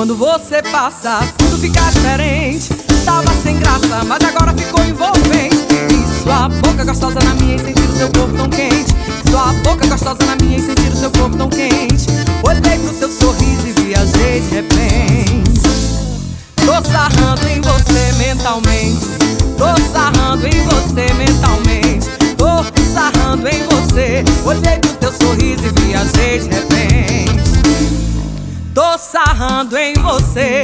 Quando você passa, tudo fica diferente. Tava sem graça, mas agora ficou envolvente. E sua boca gostosa na minha e sentir o seu corpo tão quente. Sua boca gostosa na minha e sentir o seu corpo tão quente. Olhei pro teu sorriso e viajei de repente. Tô sarrando em você mentalmente. Tô sarrando em você mentalmente. Tô sarrando em você. Olhei pro teu sorriso e viajei de repente. Tô sarrando em você.